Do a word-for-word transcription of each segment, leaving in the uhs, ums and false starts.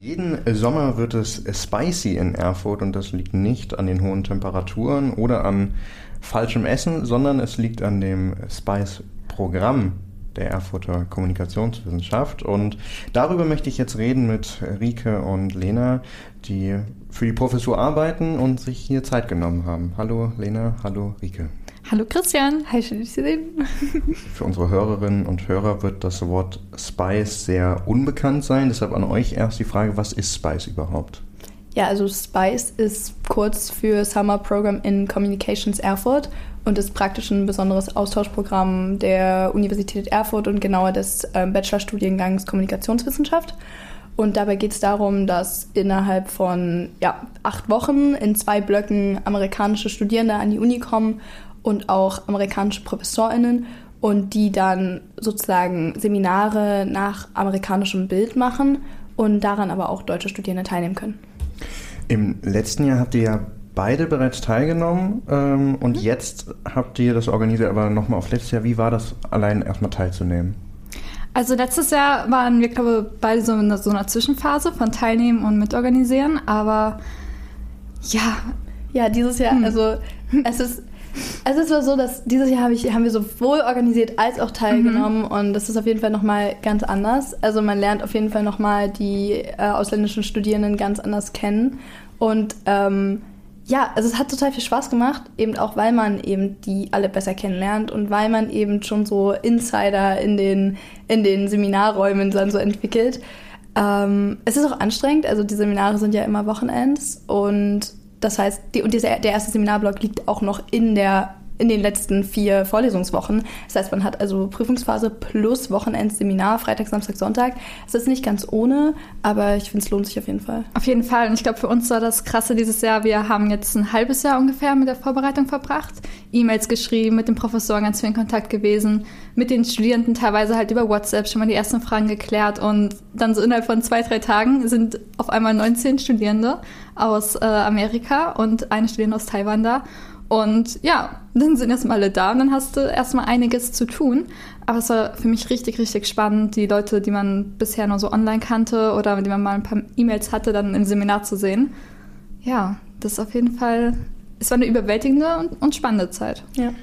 Jeden Sommer wird es spicy in Erfurt und das liegt nicht an den hohen Temperaturen oder an falschem Essen, sondern es liegt an dem Spice-Programm der Erfurter Kommunikationswissenschaft. Und darüber möchte ich jetzt reden mit Rike und Lena, die für die Professur arbeiten und sich hier Zeit genommen haben. Hallo Lena, hallo Rike. Hallo Christian. Hi, schön dich zu sehen. Für unsere Hörerinnen und Hörer wird das Wort Spice sehr unbekannt sein. Deshalb an euch erst die Frage, was ist Spice überhaupt? Ja, also Spice ist kurz für Summer Program in Communications Erfurt und ist praktisch ein besonderes Austauschprogramm der Universität Erfurt und genauer des äh, Bachelorstudiengangs Kommunikationswissenschaft. Und dabei geht es darum, dass innerhalb von ja, acht Wochen in zwei Blöcken amerikanische Studierende an die Uni kommen und auch amerikanische ProfessorInnen und die dann sozusagen Seminare nach amerikanischem Bild machen und daran aber auch deutsche Studierende teilnehmen können. Im letzten Jahr habt ihr ja beide bereits teilgenommen ähm, und mhm. jetzt habt ihr das organisiert, aber nochmal auf letztes Jahr. Wie war das, allein erstmal teilzunehmen? Also letztes Jahr waren wir, glaube ich, beide so in so einer Zwischenphase von Teilnehmen und Mitorganisieren, aber ja. Ja, dieses Jahr, hm. also es ist... Also es war so, dass dieses Jahr hab ich, haben wir sowohl organisiert als auch teilgenommen mhm. und das ist auf jeden Fall nochmal ganz anders. Also man lernt auf jeden Fall nochmal die äh, ausländischen Studierenden ganz anders kennen und ähm, ja, also es hat total viel Spaß gemacht, eben auch weil man eben die alle besser kennenlernt und weil man eben schon so Insider in den, in den Seminarräumen dann so entwickelt. Ähm, es ist auch anstrengend, also die Seminare sind ja immer Wochenends und das heißt, die, und dieser, der erste Seminarblock liegt auch noch in, der, in den letzten vier Vorlesungswochen. Das heißt, man hat also Prüfungsphase plus Wochenendseminar, Freitag, Samstag, Sonntag. Es ist nicht ganz ohne, aber ich finde, es lohnt sich auf jeden Fall. Auf jeden Fall. Und ich glaube, für uns war das Krasse dieses Jahr, wir haben jetzt ein halbes Jahr ungefähr mit der Vorbereitung verbracht. E-Mails geschrieben, mit den Professoren ganz viel in Kontakt gewesen, mit den Studierenden teilweise halt über WhatsApp schon mal die ersten Fragen geklärt und dann so innerhalb von zwei, drei Tagen sind auf einmal neunzehn Studierende aus äh, Amerika und eine Studierende aus Taiwan da. Und ja, dann sind erstmal alle da und dann hast du erstmal einiges zu tun. Aber es war für mich richtig, richtig spannend, die Leute, die man bisher nur so online kannte oder mit denen man mal ein paar E-Mails hatte, dann im Seminar zu sehen. Ja, das ist auf jeden Fall, es war eine überwältigende und, und spannende Zeit. Ja.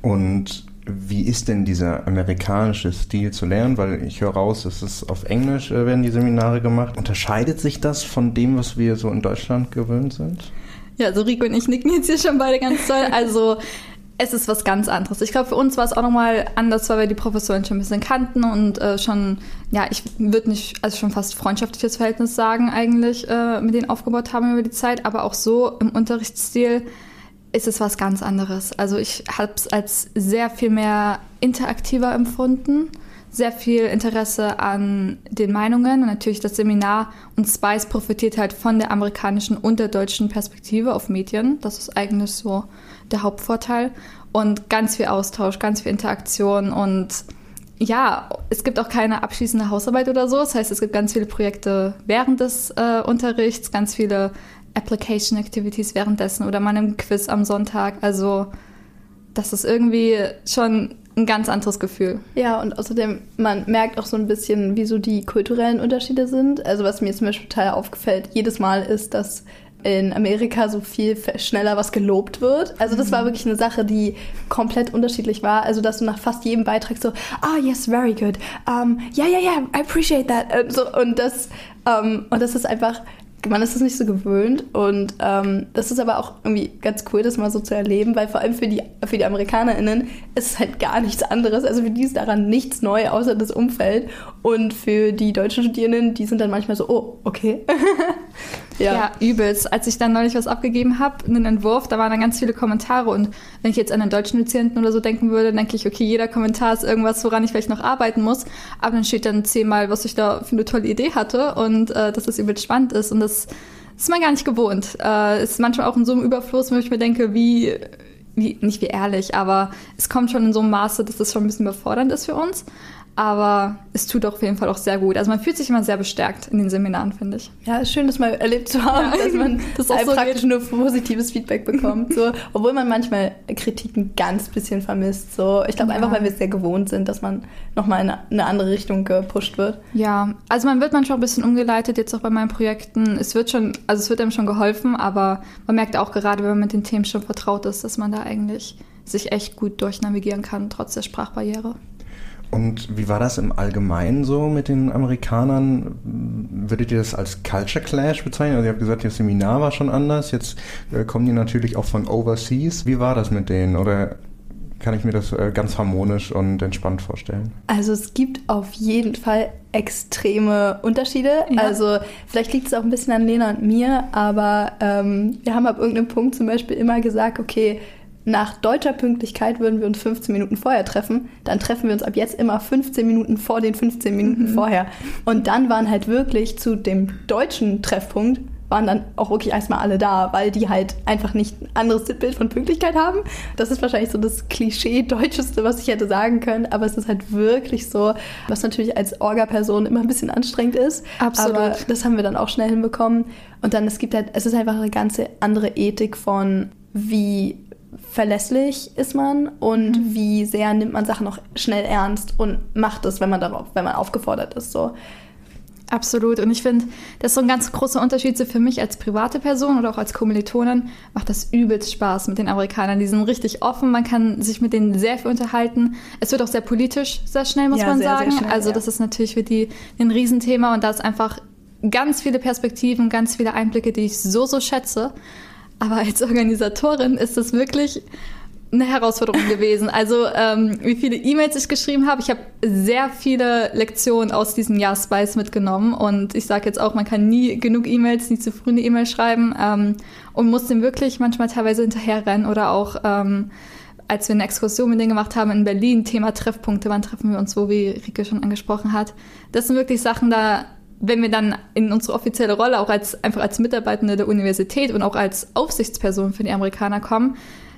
Und wie ist denn dieser amerikanische Stil zu lernen? Weil ich höre raus, es ist auf Englisch äh, werden die Seminare gemacht. Unterscheidet sich das von dem, was wir so in Deutschland gewöhnt sind? Ja, also Rico und ich nicken jetzt hier schon beide ganz toll. Also es ist was ganz anderes. Ich glaube, für uns war es auch nochmal anders, weil wir die Professoren schon ein bisschen kannten und äh, schon, ja, ich würde nicht, also schon fast freundschaftliches Verhältnis sagen eigentlich, äh, mit denen aufgebaut haben über die Zeit. Aber auch so im Unterrichtsstil ist es was ganz anderes. Also ich habe es als sehr viel mehr interaktiver empfunden, sehr viel Interesse an den Meinungen und natürlich das Seminar und Spice profitiert halt von der amerikanischen und der deutschen Perspektive auf Medien. Das ist eigentlich so der Hauptvorteil und ganz viel Austausch, ganz viel Interaktion und ja, es gibt auch keine abschließende Hausarbeit oder so. Das heißt, es gibt ganz viele Projekte während des äh, Unterrichts, ganz viele Application Activities währenddessen oder mal ein Quiz am Sonntag. Also das ist irgendwie schon ein ganz anderes Gefühl. Ja, und außerdem, man merkt auch so ein bisschen, wie so die kulturellen Unterschiede sind. Also was mir zum Beispiel total aufgefällt, jedes Mal ist, dass in Amerika so viel schneller was gelobt wird. Also das war wirklich eine Sache, die komplett unterschiedlich war. Also dass du nach fast jedem Beitrag so, ah, oh, yes, very good. Um, yeah, yeah, yeah, I appreciate that. Und, so, und, das, um, und das ist einfach... Man ist das nicht so gewöhnt und ähm, das ist aber auch irgendwie ganz cool, das mal so zu erleben, weil vor allem für die, für die AmerikanerInnen ist es halt gar nichts anderes. Also für die ist daran nichts neu, außer das Umfeld. Und für die deutschen Studierenden, die sind dann manchmal so, oh, okay. ja. ja, übelst. Als ich dann neulich was abgegeben habe, einen Entwurf, da waren dann ganz viele Kommentare und wenn ich jetzt an einen deutschen Dozenten oder so denken würde, dann denke ich, okay, jeder Kommentar ist irgendwas, woran ich vielleicht noch arbeiten muss. Aber dann steht dann zehnmal, was ich da für eine tolle Idee hatte und äh, dass das übelst spannend ist und das ist man gar nicht gewohnt. Äh, ist manchmal auch in so einem Überfluss, wo ich mir denke, wie, wie, nicht wie ehrlich, aber es kommt schon in so einem Maße, dass das schon ein bisschen überfordernd ist für uns. Aber es tut auf jeden Fall auch sehr gut. Also man fühlt sich immer sehr bestärkt in den Seminaren, finde ich. Ja, ist schön, das mal erlebt zu haben, ja, dass man das auch so praktisch geht. Nur positives Feedback bekommt. So, obwohl man manchmal Kritik ein ganz bisschen vermisst. So, ich glaube ja. einfach, weil wir es sehr gewohnt sind, dass man nochmal in eine andere Richtung gepusht wird. Ja, also man wird manchmal ein bisschen umgeleitet, jetzt auch bei meinen Projekten. Es wird schon, also es wird einem schon geholfen, aber man merkt auch gerade, wenn man mit den Themen schon vertraut ist, dass man da eigentlich sich echt gut durchnavigieren kann, trotz der Sprachbarriere. Und wie war das im Allgemeinen so mit den Amerikanern? Würdet ihr das als Culture Clash bezeichnen? Also ihr habt gesagt, das Seminar war schon anders. Jetzt äh, kommen die natürlich auch von Overseas. Wie war das mit denen? Oder kann ich mir das äh, ganz harmonisch und entspannt vorstellen? Also es gibt auf jeden Fall extreme Unterschiede. Ja. Also vielleicht liegt es auch ein bisschen an Lena und mir, aber ähm, wir haben ab irgendeinem Punkt zum Beispiel immer gesagt, okay, nach deutscher Pünktlichkeit würden wir uns fünfzehn Minuten vorher treffen. Dann treffen wir uns ab jetzt immer fünfzehn Minuten vor den fünfzehn Minuten mhm. vorher. Und dann waren halt wirklich zu dem deutschen Treffpunkt, waren dann auch wirklich erstmal alle da, weil die halt einfach nicht ein anderes Bild von Pünktlichkeit haben. Das ist wahrscheinlich so das Klischee-Deutscheste, was ich hätte sagen können. Aber es ist halt wirklich so, was natürlich als Orga-Person immer ein bisschen anstrengend ist. Absolut. Aber das haben wir dann auch schnell hinbekommen. Und dann, es gibt halt, es ist einfach eine ganze andere Ethik von, wie verlässlich ist man und mhm. wie sehr nimmt man Sachen auch schnell ernst und macht es, wenn man darauf, wenn man aufgefordert ist. So. Absolut. Und ich finde, das ist so ein ganz großer Unterschied so für mich als private Person oder auch als Kommilitonin. Macht das übelst Spaß mit den Amerikanern. Die sind richtig offen, man kann sich mit denen sehr viel unterhalten. Es wird auch sehr politisch, sehr schnell, muss ja, man sehr, sagen. Sehr schnell, also ja. Das ist natürlich für die ein Riesenthema und da ist einfach ganz viele Perspektiven, ganz viele Einblicke, die ich so, so schätze. Aber als Organisatorin ist das wirklich eine Herausforderung gewesen. Also ähm, wie viele E-Mails ich geschrieben habe. Ich habe sehr viele Lektionen aus diesem Jahr Spice mitgenommen. Und ich sage jetzt auch, man kann nie genug E-Mails, nie zu früh eine E-Mail schreiben. Ähm, und muss dem wirklich manchmal teilweise hinterherrennen. Oder auch, ähm, als wir eine Exkursion mit denen gemacht haben in Berlin, Thema Treffpunkte, wann treffen wir uns wo, wie Rike schon angesprochen hat. Das sind wirklich Sachen, da wenn wir dann in unsere offizielle Rolle auch als einfach als Mitarbeitende der Universität und auch als Aufsichtsperson für die Amerikaner kommen,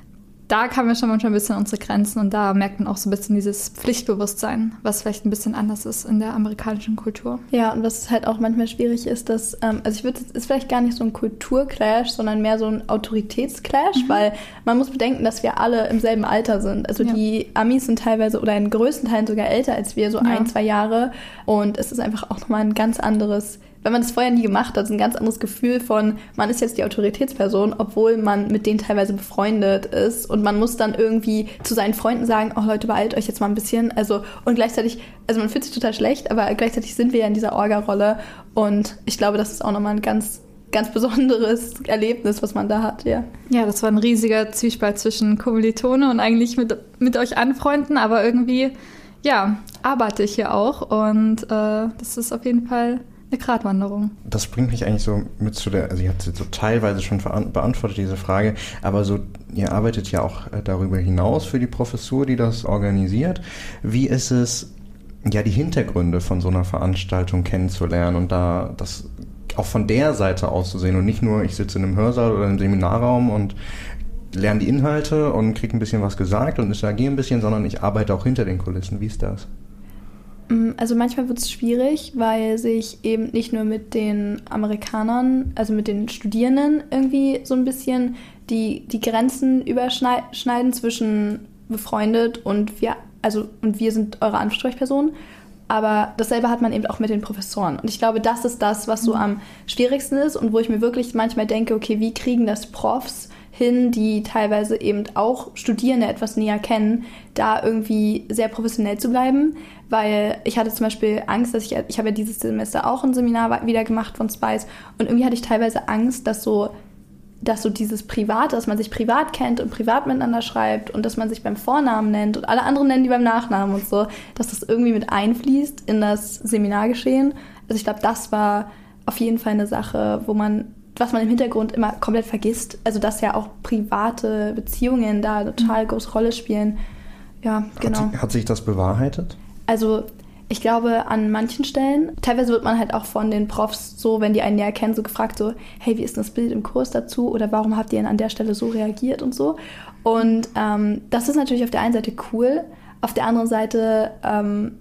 da kamen wir schon manchmal ein bisschen an unsere Grenzen und da merkt man auch so ein bisschen dieses Pflichtbewusstsein, was vielleicht ein bisschen anders ist in der amerikanischen Kultur. Ja, und was halt auch manchmal schwierig ist, dass, ähm, also ich würde, es ist vielleicht gar nicht so ein Kulturclash, sondern mehr so ein Autoritätsclash, mhm. weil man muss bedenken, dass wir alle im selben Alter sind. Also ja. Die Amis sind teilweise oder in größten Teilen sogar älter als wir, so ja. ein, zwei Jahre und es ist einfach auch nochmal ein ganz anderes, wenn man das vorher nie gemacht hat, ist ein ganz anderes Gefühl von, man ist jetzt die Autoritätsperson, obwohl man mit denen teilweise befreundet ist und man muss dann irgendwie zu seinen Freunden sagen, oh Leute, beeilt euch jetzt mal ein bisschen, also und gleichzeitig, also man fühlt sich total schlecht, aber gleichzeitig sind wir ja in dieser Orga-Rolle und ich glaube, das ist auch nochmal ein ganz, ganz besonderes Erlebnis, was man da hat, ja. Ja, das war ein riesiger Zwiespalt zwischen Kommilitone und eigentlich mit, mit euch anfreunden, aber irgendwie, ja, arbeite ich hier auch und äh, das ist auf jeden Fall eine Gratwanderung. Das bringt mich eigentlich so mit zu der, also ihr habt es so teilweise schon beantwortet, diese Frage, aber so, ihr arbeitet ja auch darüber hinaus für die Professur, die das organisiert. Wie ist es, ja, die Hintergründe von so einer Veranstaltung kennenzulernen und da das auch von der Seite aus zu sehen und nicht nur, ich sitze in einem Hörsaal oder im Seminarraum und lerne die Inhalte und kriege ein bisschen was gesagt und interagiere ein bisschen, sondern ich arbeite auch hinter den Kulissen. Wie ist das? Also manchmal wird es schwierig, weil sich eben nicht nur mit den Amerikanern, also mit den Studierenden irgendwie so ein bisschen die, die Grenzen überschneiden zwischen befreundet und wir, also und wir sind eure Ansprechpersonen. Aber dasselbe hat man eben auch mit den Professoren. Und ich glaube, das ist das, was so am schwierigsten ist und wo ich mir wirklich manchmal denke, okay, wie kriegen das Profs hin, die teilweise eben auch Studierende etwas näher kennen, da irgendwie sehr professionell zu bleiben, weil ich hatte zum Beispiel Angst, dass ich, ich habe ja dieses Semester auch ein Seminar wieder gemacht von Spice und irgendwie hatte ich teilweise Angst, dass so, dass so dieses Private, dass man sich privat kennt und privat miteinander schreibt und dass man sich beim Vornamen nennt und alle anderen nennen die beim Nachnamen und so, dass das irgendwie mit einfließt in das Seminargeschehen. Also ich glaube, das war auf jeden Fall eine Sache, wo man was man im Hintergrund immer komplett vergisst. Also, dass ja auch private Beziehungen da eine total große Rolle spielen. Ja, genau. Hat, hat sich das bewahrheitet? Also, ich glaube, an manchen Stellen, teilweise wird man halt auch von den Profs so, wenn die einen näher kennen, so gefragt, so, hey, wie ist denn das Bild im Kurs dazu? Oder warum habt ihr denn an der Stelle so reagiert und so? Und ähm, das ist natürlich auf der einen Seite cool. Auf der anderen Seite ähm,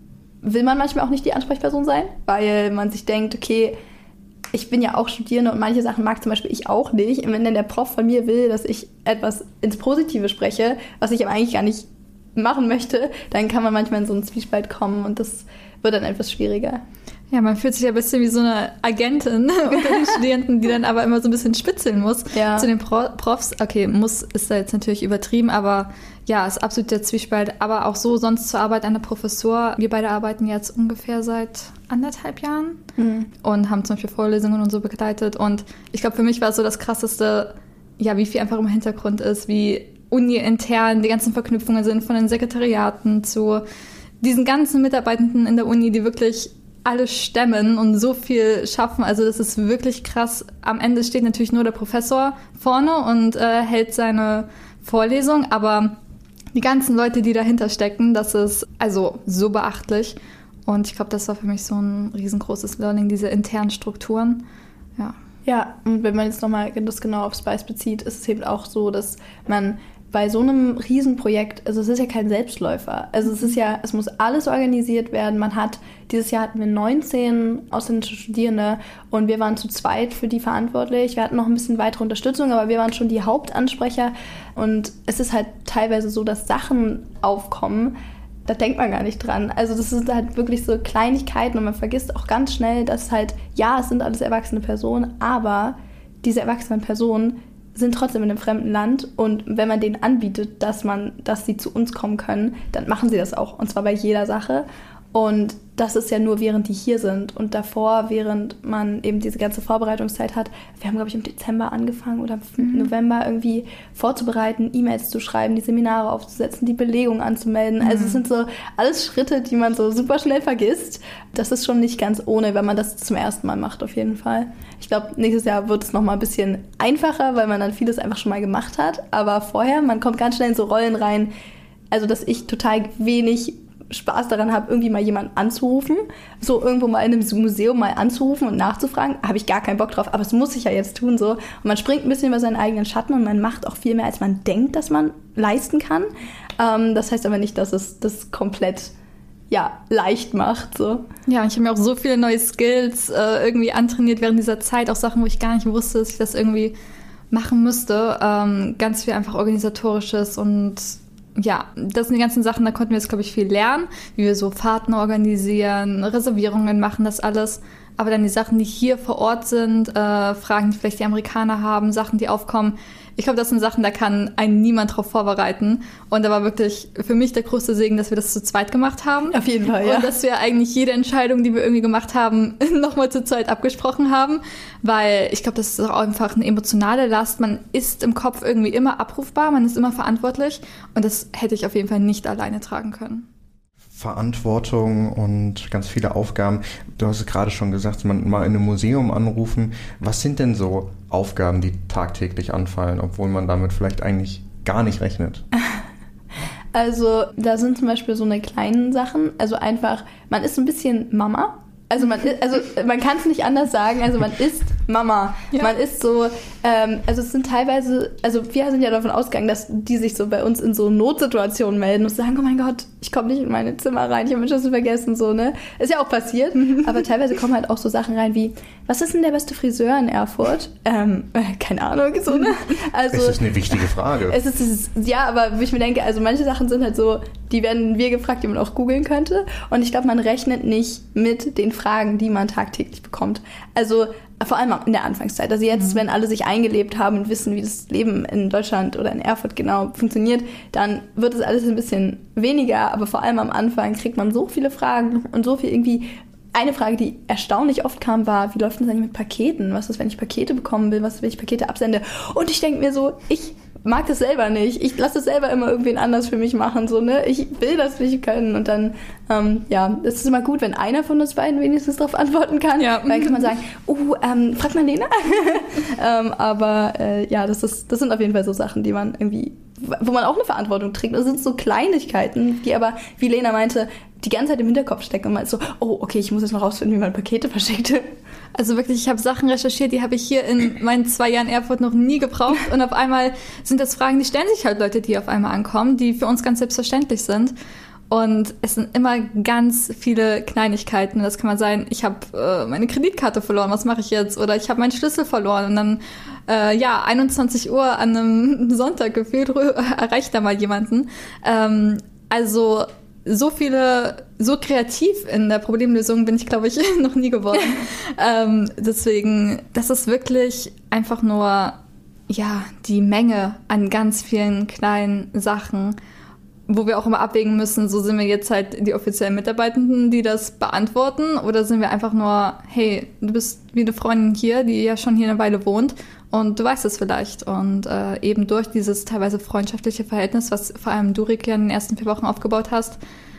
will man manchmal auch nicht die Ansprechperson sein, weil man sich denkt, okay, ich bin ja auch Studierende und manche Sachen mag zum Beispiel ich auch nicht. Und wenn dann der Prof von mir will, dass ich etwas ins Positive spreche, was ich aber eigentlich gar nicht machen möchte, dann kann man manchmal in so einen Zwiespalt kommen und das wird dann etwas schwieriger. Ja, man fühlt sich ja ein bisschen wie so eine Agentin unter den Studierenden, die dann aber immer so ein bisschen spitzeln muss ja. zu den Pro- Profs. Okay, muss ist da jetzt natürlich übertrieben, aber ja, ist absolut der Zwiespalt. Aber auch so sonst zur Arbeit an der Professur. Wir beide arbeiten jetzt ungefähr seit anderthalb Jahren mhm. und haben zum Beispiel Vorlesungen und so begleitet. Und ich glaube, für mich war so das Krasseste, ja, wie viel einfach im Hintergrund ist, wie uni-intern die ganzen Verknüpfungen sind von den Sekretariaten zu diesen ganzen Mitarbeitenden in der Uni, die wirklich alles stemmen und so viel schaffen. Also das ist wirklich krass. Am Ende steht natürlich nur der Professor vorne und äh, hält seine Vorlesung, aber die ganzen Leute, die dahinter stecken, das ist also so beachtlich. Und ich glaube, das war für mich so ein riesengroßes Learning, diese internen Strukturen. Ja. Ja, und wenn man jetzt nochmal das genau auf Spice bezieht, ist es eben auch so, dass man bei so einem Riesenprojekt, also es ist ja kein Selbstläufer, also es ist ja, es muss alles organisiert werden. Man hat, dieses Jahr hatten wir neunzehn ausländische Studierende und wir waren zu zweit für die verantwortlich. Wir hatten noch ein bisschen weitere Unterstützung, aber wir waren schon die Hauptansprecher und es ist halt teilweise so, dass Sachen aufkommen, da denkt man gar nicht dran. Also das sind halt wirklich so Kleinigkeiten und man vergisst auch ganz schnell, dass halt, ja, es sind alles erwachsene Personen, aber diese erwachsenen Personen sind trotzdem in einem fremden Land und wenn man denen anbietet, dass man, dass sie zu uns kommen können, dann machen sie das auch und zwar bei jeder Sache und das ist ja nur während die hier sind und davor, während man eben diese ganze Vorbereitungszeit hat. Wir haben, glaube ich, im Dezember angefangen oder im mhm. November irgendwie vorzubereiten, E-Mails zu schreiben, die Seminare aufzusetzen, die Belegung anzumelden. Mhm. Also es sind so alles Schritte, die man so super schnell vergisst. Das ist schon nicht ganz ohne, wenn man das zum ersten Mal macht, auf jeden Fall. Ich glaube, nächstes Jahr wird es nochmal ein bisschen einfacher, weil man dann vieles einfach schon mal gemacht hat. Aber vorher, man kommt ganz schnell in so Rollen rein, also dass ich total wenig Spaß daran habe, irgendwie mal jemanden anzurufen, so irgendwo mal in einem Museum mal anzurufen und nachzufragen, habe ich gar keinen Bock drauf, aber das muss ich ja jetzt tun so. Und man springt ein bisschen über seinen eigenen Schatten und man macht auch viel mehr, als man denkt, dass man leisten kann. Ähm, das heißt aber nicht, dass es das komplett ja, leicht macht. So. Ja, ich habe mir auch so viele neue Skills äh, irgendwie antrainiert während dieser Zeit, auch Sachen, wo ich gar nicht wusste, dass ich das irgendwie machen müsste. Ähm, ganz viel einfach Organisatorisches und ja, das sind die ganzen Sachen, da konnten wir jetzt, glaube ich, viel lernen, wie wir so Fahrten organisieren, Reservierungen machen, das alles. Aber dann die Sachen, die hier vor Ort sind, äh, Fragen, die vielleicht die Amerikaner haben, Sachen, die aufkommen. Ich glaube, das sind Sachen, da kann einen niemand drauf vorbereiten. Und da war wirklich für mich der größte Segen, dass wir das zu zweit gemacht haben. Auf jeden Fall, ja. Und dass wir eigentlich jede Entscheidung, die wir irgendwie gemacht haben, nochmal zu zweit abgesprochen haben. Weil ich glaube, das ist auch einfach eine emotionale Last. Man ist im Kopf irgendwie immer abrufbar, man ist immer verantwortlich. Und das hätte ich auf jeden Fall nicht alleine tragen können. Verantwortung und ganz viele Aufgaben. Du hast es gerade schon gesagt, man mal in einem Museum anrufen. Was sind denn so Aufgaben, die tagtäglich anfallen, obwohl man damit vielleicht eigentlich gar nicht rechnet? Also da sind zum Beispiel so eine kleinen Sachen. Also einfach, man ist so ein bisschen Mama. Also man, also man kann es nicht anders sagen, also man ist Mama. Ja. Man ist so, ähm, also es sind teilweise, also wir sind ja davon ausgegangen, dass die sich so bei uns in so Notsituationen melden und sagen, oh mein Gott, ich komme nicht in meine Zimmer rein, ich habe mich das vergessen, so, ne? Ist ja auch passiert, aber teilweise kommen halt auch so Sachen rein wie, was ist denn der beste Friseur in Erfurt? Ähm, keine Ahnung, so, ne? Also, das ist eine wichtige Frage. Es ist, es ist, ja, aber ich mir denke, also manche Sachen sind halt so, die werden wir gefragt, die man auch googeln könnte und ich glaube, man rechnet nicht mit den Fragen, die man tagtäglich bekommt. Also vor allem in der Anfangszeit. Also jetzt, mhm. wenn alle sich eingelebt haben und wissen, wie das Leben in Deutschland oder in Erfurt genau funktioniert, dann wird es alles ein bisschen weniger. Aber vor allem am Anfang kriegt man so viele Fragen und so viel irgendwie. Eine Frage, die erstaunlich oft kam, war, wie läuft das eigentlich mit Paketen? Was ist, wenn ich Pakete bekommen will? Was ist, wenn ich Pakete absende? Und ich denke mir so, ich mag das selber nicht. Ich lasse das selber immer irgendwen anders für mich machen. So, ne? Ich will das nicht können. Und dann, ähm, ja, es ist immer gut, wenn einer von uns beiden wenigstens darauf antworten kann. Ja. Dann kann man sagen, oh, ähm, frag mal Lena. ähm, aber äh, ja, das, ist, das sind auf jeden Fall so Sachen, die man irgendwie, wo man auch eine Verantwortung trägt. Das sind so Kleinigkeiten, die aber, wie Lena meinte, die ganze Zeit im Hinterkopf stecken und man ist so, oh, okay, ich muss jetzt noch rausfinden, wie man Pakete verschickt. Also wirklich, ich habe Sachen recherchiert, die habe ich hier in meinen zwei Jahren Erfurt noch nie gebraucht und auf einmal sind das Fragen, die stellen sich halt Leute, die auf einmal ankommen, die für uns ganz selbstverständlich sind Und es sind immer ganz viele Kleinigkeiten. Das kann mal sein, ich habe äh, meine Kreditkarte verloren, was mache ich jetzt? Oder ich habe meinen Schlüssel verloren. Und dann, äh, ja, einundzwanzig Uhr an einem Sonntag gefühlt erreicht da mal jemanden. Ähm, also so viele, so kreativ in der Problemlösung bin ich, glaube ich, noch nie geworden. ähm, deswegen, das ist wirklich einfach nur, ja, die Menge an ganz vielen kleinen Sachen, wo wir auch immer abwägen müssen, so sind wir jetzt halt die offiziellen Mitarbeitenden, die das beantworten, oder sind wir einfach nur, hey, du bist wie eine Freundin hier, die ja schon hier eine Weile wohnt und du weißt es vielleicht. Und äh, eben durch dieses teilweise freundschaftliche Verhältnis, was vor allem du, Rick, ja in den ersten vier Wochen aufgebaut hast,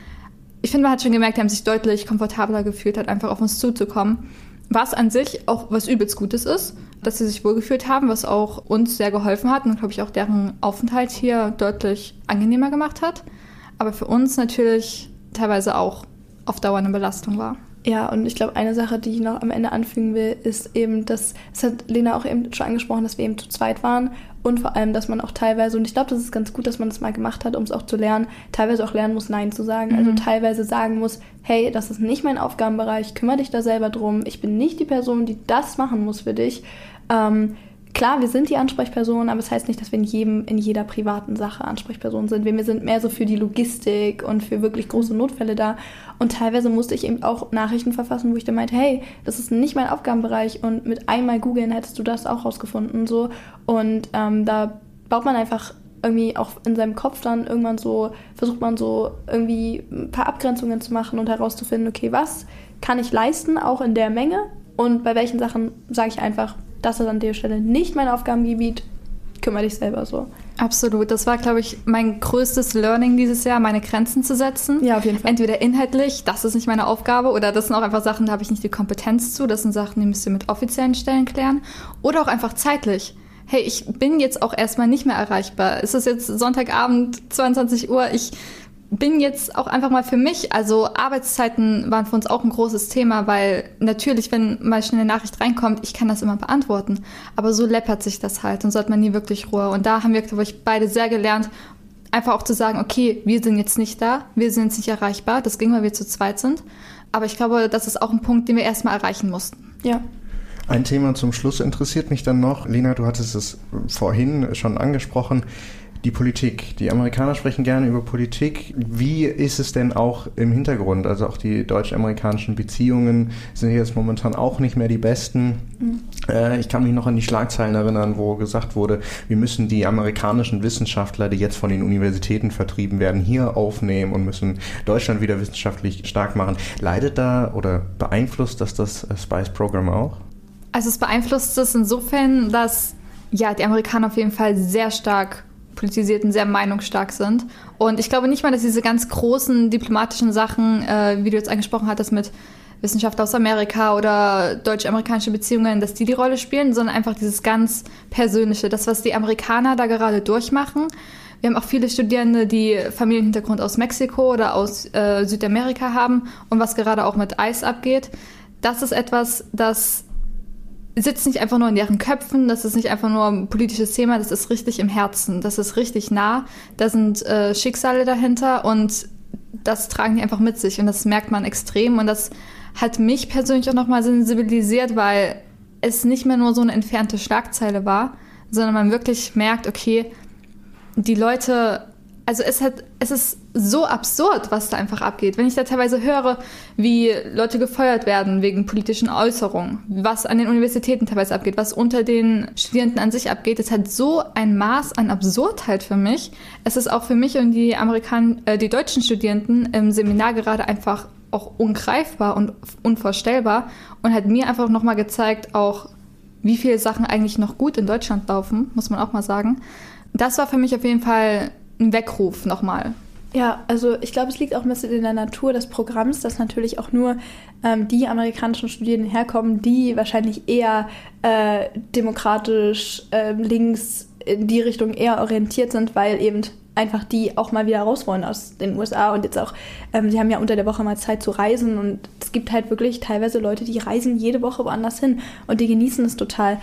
ich finde, man hat schon gemerkt, die haben sich deutlich komfortabler gefühlt, halt einfach auf uns zuzukommen. Was an sich auch was übelst Gutes ist, dass sie sich wohlgefühlt haben, was auch uns sehr geholfen hat und, glaube ich, auch deren Aufenthalt hier deutlich angenehmer gemacht hat. Aber für uns natürlich teilweise auch auf Dauer eine Belastung war. Ja, und ich glaube, eine Sache, die ich noch am Ende anfügen will, ist eben, dass, das hat Lena auch eben schon angesprochen, dass wir eben zu zweit waren und vor allem, dass man auch teilweise, und ich glaube, das ist ganz gut, dass man das mal gemacht hat, um es auch zu lernen, teilweise auch lernen muss, Nein zu sagen. Mhm. Also teilweise sagen muss, hey, das ist nicht mein Aufgabenbereich, kümmere dich da selber drum, ich bin nicht die Person, die das machen muss für dich. Ähm, Klar, wir sind die Ansprechpersonen, aber es das heißt nicht, dass wir in jedem, in jeder privaten Sache Ansprechpersonen sind. Wir sind mehr so für die Logistik und für wirklich große Notfälle da. Und teilweise musste ich eben auch Nachrichten verfassen, wo ich dann meinte, hey, das ist nicht mein Aufgabenbereich und mit einmal googeln hättest du das auch rausgefunden. So. Und ähm, da baut man einfach irgendwie auch in seinem Kopf dann irgendwann so, versucht man so irgendwie ein paar Abgrenzungen zu machen und herauszufinden, okay, was kann ich leisten, auch in der Menge? Und bei welchen Sachen sage ich einfach, das ist an der Stelle nicht mein Aufgabengebiet, kümmere dich selber so. Absolut. Das war, glaube ich, mein größtes Learning dieses Jahr, meine Grenzen zu setzen. Ja, auf jeden Fall. Entweder inhaltlich, das ist nicht meine Aufgabe, oder das sind auch einfach Sachen, da habe ich nicht die Kompetenz zu. Das sind Sachen, die müsst ihr mit offiziellen Stellen klären. Oder auch einfach zeitlich. Hey, ich bin jetzt auch erstmal nicht mehr erreichbar. Es ist jetzt Sonntagabend, zweiundzwanzig Uhr, ich bin jetzt auch einfach mal für mich, also Arbeitszeiten waren für uns auch ein großes Thema, weil natürlich, wenn mal schnell eine Nachricht reinkommt, ich kann das immer beantworten, aber so läppert sich das halt und so hat man nie wirklich Ruhe. Und da haben wir, glaube ich, beide sehr gelernt, einfach auch zu sagen, okay, wir sind jetzt nicht da, wir sind jetzt nicht erreichbar, das ging, weil wir zu zweit sind, aber ich glaube, das ist auch ein Punkt, den wir erstmal erreichen mussten. Ja. Ein Thema zum Schluss interessiert mich dann noch. Lena, du hattest es vorhin schon angesprochen. Die Politik. Die Amerikaner sprechen gerne über Politik. Wie ist es denn auch im Hintergrund? Also auch die deutsch-amerikanischen Beziehungen sind jetzt momentan auch nicht mehr die besten. Mhm. Äh, ich kann mich noch an die Schlagzeilen erinnern, wo gesagt wurde, wir müssen die amerikanischen Wissenschaftler, die jetzt von den Universitäten vertrieben werden, hier aufnehmen und müssen Deutschland wieder wissenschaftlich stark machen. Leidet da oder beeinflusst das das Spice-Programm auch? Also es beeinflusst es insofern, dass ja die Amerikaner auf jeden Fall sehr stark politisiert und sehr meinungsstark sind. Und ich glaube nicht mal, dass diese ganz großen diplomatischen Sachen, äh, wie du jetzt angesprochen hattest, mit Wissenschaftler aus Amerika oder deutsch-amerikanische Beziehungen, dass die die Rolle spielen, sondern einfach dieses ganz Persönliche, das, was die Amerikaner da gerade durchmachen. Wir haben auch viele Studierende, die Familienhintergrund aus Mexiko oder aus äh, Südamerika haben und was gerade auch mit I C E abgeht. Das ist etwas, das sitzt nicht einfach nur in deren Köpfen, das ist nicht einfach nur ein politisches Thema, das ist richtig im Herzen, das ist richtig nah, da sind äh, Schicksale dahinter und das tragen die einfach mit sich und das merkt man extrem und das hat mich persönlich auch nochmal sensibilisiert, weil es nicht mehr nur so eine entfernte Schlagzeile war, sondern man wirklich merkt, okay, die Leute, also es hat, es ist so absurd, was da einfach abgeht. Wenn ich da teilweise höre, wie Leute gefeuert werden wegen politischen Äußerungen, was an den Universitäten teilweise abgeht, was unter den Studierenden an sich abgeht, es hat so ein Maß an Absurdheit für mich. Es ist auch für mich und die Amerikan- äh, die deutschen Studierenden im Seminar gerade einfach auch ungreifbar und unvorstellbar und hat mir einfach nochmal gezeigt, auch wie viele Sachen eigentlich noch gut in Deutschland laufen, muss man auch mal sagen. Das war für mich auf jeden Fall ein Weckruf nochmal. Ja, also ich glaube, es liegt auch ein bisschen in der Natur des Programms, dass natürlich auch nur ähm, die amerikanischen Studierenden herkommen, die wahrscheinlich eher äh, demokratisch äh, links in die Richtung eher orientiert sind, weil eben einfach die auch mal wieder raus wollen aus den U S A und jetzt auch, ähm, sie haben ja unter der Woche mal Zeit zu reisen und es gibt halt wirklich teilweise Leute, die reisen jede Woche woanders hin und die genießen es total.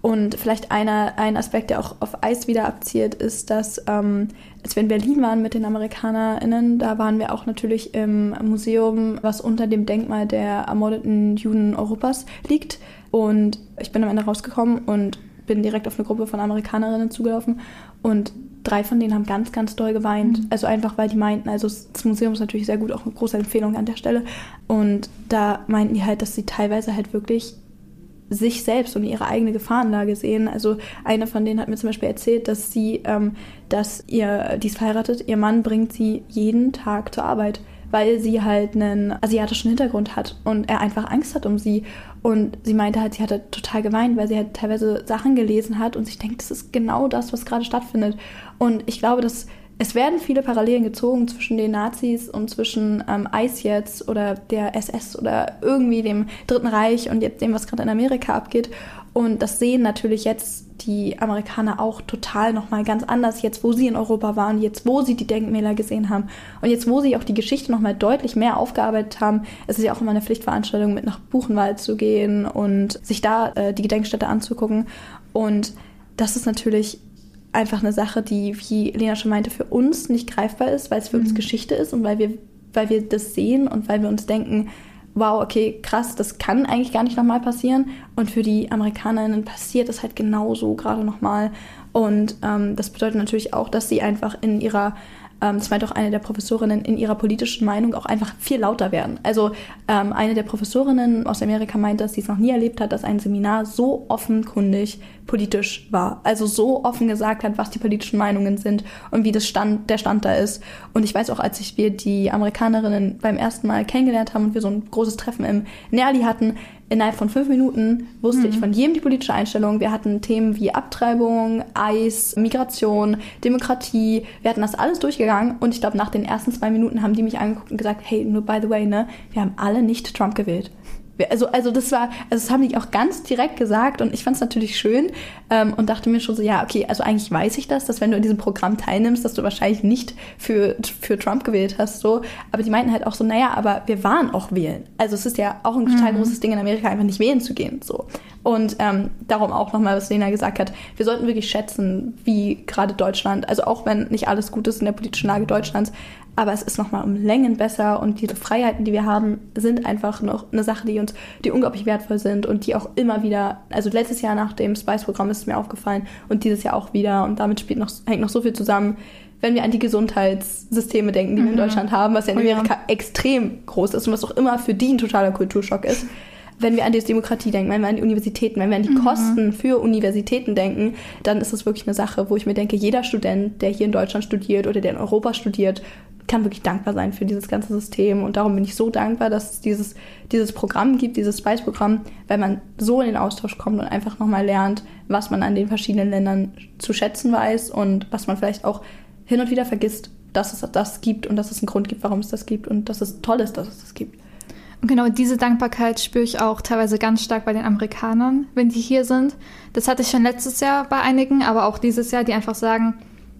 Und vielleicht einer, ein Aspekt, der auch auf ICE wieder abzielt, ist, dass ähm, als wir in Berlin waren mit den AmerikanerInnen, da waren wir auch natürlich im Museum, was unter dem Denkmal der ermordeten Juden Europas liegt. Und ich bin am Ende rausgekommen und bin direkt auf eine Gruppe von Amerikanerinnen zugelaufen und drei von denen haben ganz, ganz doll geweint. Mhm. Also einfach, weil die meinten, also das Museum ist natürlich sehr gut, auch eine große Empfehlung an der Stelle. Und da meinten die halt, dass sie teilweise halt wirklich sich selbst und ihre eigene Gefahrenlage sehen. Also eine von denen hat mir zum Beispiel erzählt, dass sie, ähm, dass ihr, die ist verheiratet, ihr Mann bringt sie jeden Tag zur Arbeit, weil sie halt einen asiatischen Hintergrund hat und er einfach Angst hat um sie. Und sie meinte halt, sie hatte total geweint, weil sie halt teilweise Sachen gelesen hat und sich denkt, das ist genau das, was gerade stattfindet. Und ich glaube, dass es werden viele Parallelen gezogen zwischen den Nazis und zwischen ähm, ICE jetzt oder der S S oder irgendwie dem Dritten Reich und jetzt dem, was gerade in Amerika abgeht. Und das sehen natürlich jetzt die Amerikaner auch total nochmal ganz anders, jetzt wo sie in Europa waren, jetzt wo sie die Denkmäler gesehen haben und jetzt wo sie auch die Geschichte nochmal deutlich mehr aufgearbeitet haben. Es ist ja auch immer eine Pflichtveranstaltung, mit nach Buchenwald zu gehen und sich da äh, die Gedenkstätte anzugucken. Und das ist natürlich einfach eine Sache, die, wie Lena schon meinte, für uns nicht greifbar ist, weil es für mhm. uns Geschichte ist und weil wir, weil wir das sehen und weil wir uns denken, wow, okay, krass, das kann eigentlich gar nicht nochmal passieren. Und für die AmerikanerInnen passiert es halt genauso gerade nochmal. Und ähm, das bedeutet natürlich auch, dass sie einfach in ihrer, ähm, das meint auch eine der Professorinnen, in ihrer politischen Meinung auch einfach viel lauter werden. Also ähm, eine der Professorinnen aus Amerika meinte, dass sie es noch nie erlebt hat, dass ein Seminar so offenkundig politisch war. Also so offen gesagt hat, was die politischen Meinungen sind und wie das Stand, der Stand da ist. Und ich weiß auch, als ich wir die Amerikanerinnen beim ersten Mal kennengelernt haben und wir so ein großes Treffen im Nerli hatten, innerhalb von fünf Minuten wusste mhm. ich von jedem die politische Einstellung. Wir hatten Themen wie Abtreibung, ICE, Migration, Demokratie. Wir hatten das alles durchgegangen und ich glaube, nach den ersten zwei Minuten haben die mich angeguckt und gesagt, hey, nur by the way, ne, wir haben alle nicht Trump gewählt. Also, also das war, also das haben die auch ganz direkt gesagt und ich fand es natürlich schön ähm, und dachte mir schon so, ja, okay, also eigentlich weiß ich das, dass wenn du in diesem Programm teilnimmst, dass du wahrscheinlich nicht für, für Trump gewählt hast, so. Aber die meinten halt auch so, naja, aber wir waren auch wählen. Also es ist ja auch ein total mhm. großes Ding in Amerika, einfach nicht wählen zu gehen, so. Und ähm, darum auch nochmal, was Lena gesagt hat, wir sollten wirklich schätzen, wie gerade Deutschland, also auch wenn nicht alles gut ist in der politischen Lage Deutschlands, aber es ist nochmal um Längen besser und diese Freiheiten, die wir haben, sind einfach noch eine Sache, die uns, die unglaublich wertvoll sind und die auch immer wieder, also letztes Jahr nach dem Spice-Programm ist es mir aufgefallen und dieses Jahr auch wieder und damit spielt noch, hängt noch so viel zusammen, wenn wir an die Gesundheitssysteme denken, die wir in Deutschland haben, was ja in Amerika oh ja. extrem groß ist und was auch immer für die ein totaler Kulturschock ist. Wenn wir an die Demokratie denken, wenn wir an die Universitäten, wenn wir an die mhm. Kosten für Universitäten denken, dann ist es wirklich eine Sache, wo ich mir denke, jeder Student, der hier in Deutschland studiert oder der in Europa studiert, kann wirklich dankbar sein für dieses ganze System. Und darum bin ich so dankbar, dass es dieses, dieses Programm gibt, dieses Spice-Programm, weil man so in den Austausch kommt und einfach nochmal lernt, was man an den verschiedenen Ländern zu schätzen weiß und was man vielleicht auch hin und wieder vergisst, dass es das gibt und dass es einen Grund gibt, warum es das gibt und dass es toll ist, dass es das gibt. Und genau diese Dankbarkeit spüre ich auch teilweise ganz stark bei den Amerikanern, wenn die hier sind. Das hatte ich schon letztes Jahr bei einigen, aber auch dieses Jahr, die einfach sagen,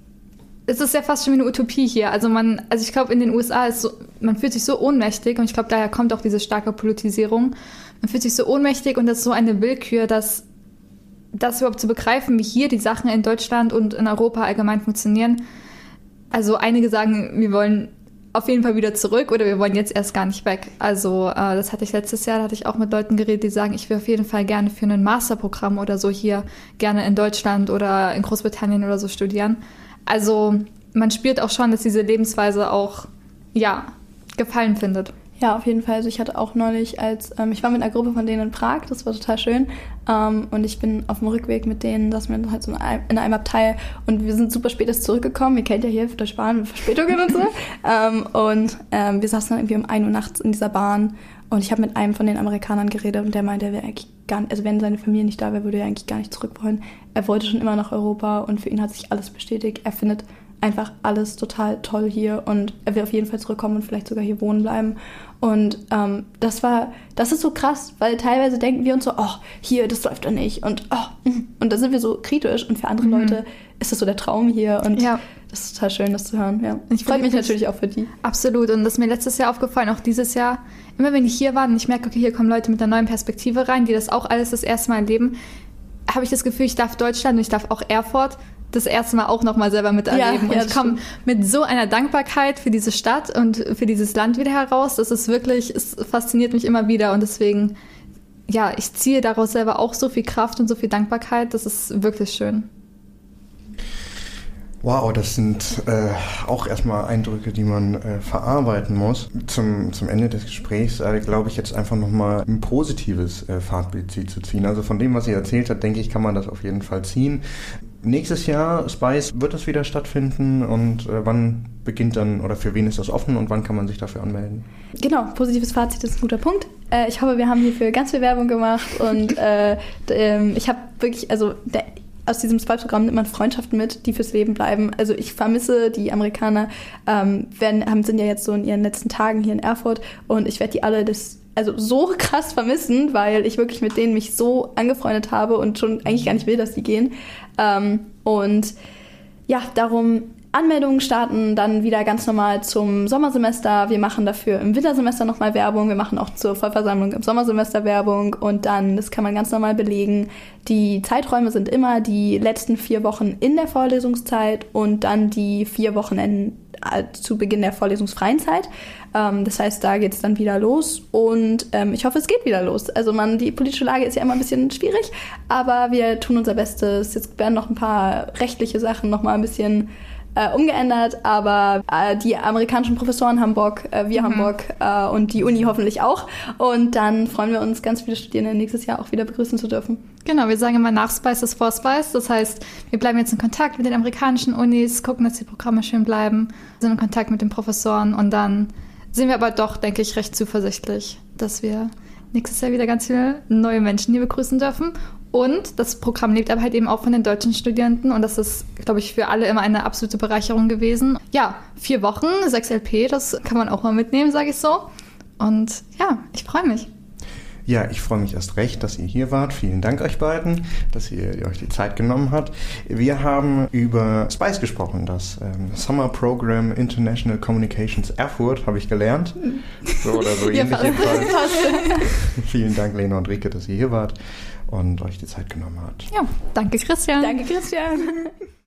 es ist ja fast schon wie eine Utopie hier. Also man, also ich glaube, in den U S A ist so, man fühlt sich so ohnmächtig und ich glaube, daher kommt auch diese starke Politisierung. Man fühlt sich so ohnmächtig und das ist so eine Willkür, dass das überhaupt zu begreifen, wie hier die Sachen in Deutschland und in Europa allgemein funktionieren. Also einige sagen, wir wollen auf jeden Fall wieder zurück oder wir wollen jetzt erst gar nicht weg. Also äh, das hatte ich letztes Jahr, da hatte ich auch mit Leuten geredet, die sagen, ich will auf jeden Fall gerne für ein Masterprogramm oder so hier gerne in Deutschland oder in Großbritannien oder so studieren. Also man spürt auch schon, dass diese Lebensweise auch, ja, Gefallen findet. Ja, auf jeden Fall. Also ich hatte auch neulich als, ähm, ich war mit einer Gruppe von denen in Prag, das war total schön. Ähm, und ich bin auf dem Rückweg mit denen, dass wir halt so in einem, in einem Abteil und wir sind super spät erst zurückgekommen. Ihr kennt ja hier Deutsche Bahn mit Verspätungen und so. ähm, und ähm, wir saßen dann irgendwie um ein Uhr nachts in dieser Bahn und ich habe mit einem von den Amerikanern geredet und der meinte, er wäre eigentlich gar nicht, also wenn seine Familie nicht da wäre, würde er eigentlich gar nicht zurück wollen. Er wollte schon immer nach Europa und für ihn hat sich alles bestätigt. Er findet einfach alles total toll hier und er will auf jeden Fall zurückkommen und vielleicht sogar hier wohnen bleiben. Und ähm, das war, das ist so krass, weil teilweise denken wir uns so, oh, hier, das läuft doch nicht und oh, und da sind wir so kritisch und für andere mhm. Leute ist das so der Traum hier und ja. das ist total schön, das zu hören. Ja. Ich freue mich natürlich auch für die. Absolut und das ist mir letztes Jahr aufgefallen, auch dieses Jahr, immer wenn ich hier war und ich merke, okay, hier kommen Leute mit einer neuen Perspektive rein, die das auch alles das erste Mal erleben, habe ich das Gefühl, ich darf Deutschland und ich darf auch Erfurt das erste Mal auch nochmal selber miterleben. Ja, ja, und ich komme mit so einer Dankbarkeit für diese Stadt und für dieses Land wieder heraus. Das ist wirklich, es fasziniert mich immer wieder und deswegen, ja, ich ziehe daraus selber auch so viel Kraft und so viel Dankbarkeit. Das ist wirklich schön. Wow, das sind äh, auch erstmal Eindrücke, die man äh, verarbeiten muss. Zum, zum Ende des Gesprächs äh, glaube ich jetzt einfach nochmal ein positives äh, Fazit zu ziehen. Also von dem, was sie erzählt hat, denke ich, kann man das auf jeden Fall ziehen. Nächstes Jahr, Spice, wird das wieder stattfinden und äh, wann beginnt dann oder für wen ist das offen und wann kann man sich dafür anmelden? Genau, positives Fazit ist ein guter Punkt. Äh, ich hoffe, wir haben hierfür ganz viel Werbung gemacht und äh, d- äh, ich habe wirklich, also der aus diesem Spice-Programm nimmt man Freundschaften mit, die fürs Leben bleiben. Also ich vermisse die Amerikaner, ähm, werden, haben, sind ja jetzt so in ihren letzten Tagen hier in Erfurt und ich werde die alle das also so krass vermissen, weil ich wirklich mit denen mich so angefreundet habe und schon eigentlich gar nicht will, dass die gehen. Ähm, und ja, darum Anmeldungen starten dann wieder ganz normal zum Sommersemester. Wir machen dafür im Wintersemester nochmal Werbung. Wir machen auch zur Vollversammlung im Sommersemester Werbung. Und dann, das kann man ganz normal belegen. Die Zeiträume sind immer die letzten vier Wochen in der Vorlesungszeit und dann die vier Wochenenden zu Beginn der vorlesungsfreien Zeit. Ähm, das heißt, da geht es dann wieder los und ähm, ich hoffe, es geht wieder los. Also man, die politische Lage ist ja immer ein bisschen schwierig, aber wir tun unser Bestes. Jetzt werden noch ein paar rechtliche Sachen noch mal ein bisschen Äh, umgeändert, aber äh, die amerikanischen Professoren haben Bock, äh, wir mhm. haben Bock äh, und die Uni hoffentlich auch. Und dann freuen wir uns, ganz viele Studierende nächstes Jahr auch wieder begrüßen zu dürfen. Genau, wir sagen immer, nach Spice ist vor Spice. Das heißt, wir bleiben jetzt in Kontakt mit den amerikanischen Unis, gucken, dass die Programme schön bleiben, sind in Kontakt mit den Professoren und dann sind wir aber doch, denke ich, recht zuversichtlich, dass wir nächstes Jahr wieder ganz viele neue Menschen hier begrüßen dürfen. Und das Programm lebt aber halt eben auch von den deutschen Studierenden und das ist, glaube ich, für alle immer eine absolute Bereicherung gewesen. Ja, vier Wochen, sechs L P, das kann man auch mal mitnehmen, sage ich so. Und ja, ich freue mich. Ja, ich freue mich erst recht, dass ihr hier wart. Vielen Dank euch beiden, dass ihr, ihr euch die Zeit genommen habt. Wir haben über Spice gesprochen, das ähm, Summer Program International Communications Erfurt, habe ich gelernt. So oder so ähnlich jedenfalls. Vielen Dank, Lena und Rike, dass ihr hier wart und euch die Zeit genommen habt. Ja, danke Christian. Danke Christian.